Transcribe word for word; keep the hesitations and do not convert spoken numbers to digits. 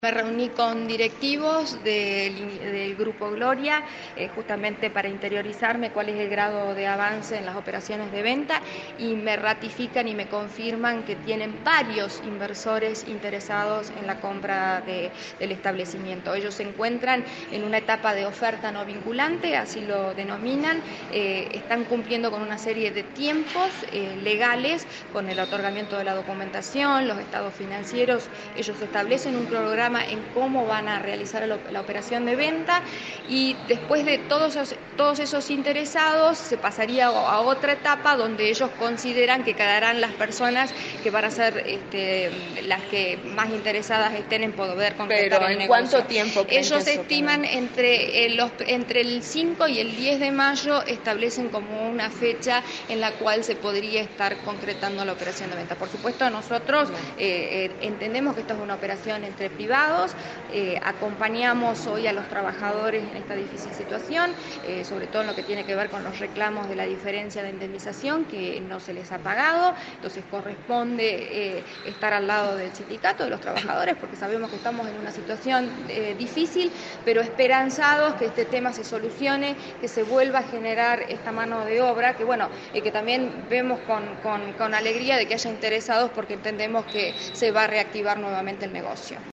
Me reuní con directivos del, del Grupo Gloria, eh, justamente para interiorizarme cuál es el grado de avance en las operaciones de venta, y me ratifican y me confirman que tienen varios inversores interesados en la compra de, del establecimiento. Ellos se encuentran en una etapa de oferta no vinculante, así lo denominan, eh, están cumpliendo con una serie de tiempos eh, legales, con el otorgamiento de la documentación, los estados financieros. Ellos establecen un programa en cómo van a realizar la operación de venta, y después de todos esos, todos esos interesados se pasaría a otra etapa donde ellos consideran que quedarán las personas que van a ser este, las que más interesadas estén en poder concretar Pero el ¿en negocio. cuánto tiempo creen Ellos que eso estiman también? entre, eh, los, entre el cinco y el diez de mayo, establecen como una fecha en la cual se podría estar concretando la operación de venta. Por supuesto, nosotros eh, eh, entendemos que esto es una operación entre privados. Eh, acompañamos hoy a los trabajadores en esta difícil situación, eh, sobre todo en lo que tiene que ver con los reclamos de la diferencia de indemnización que no se les ha pagado. Entonces corresponde eh, estar al lado del sindicato, de los trabajadores, porque sabemos que estamos en una situación eh, difícil, pero esperanzados que este tema se solucione, que se vuelva a generar esta mano de obra, que bueno, eh, que también vemos con, con, con alegría de que haya interesados, porque entendemos que se va a reactivar nuevamente el negocio.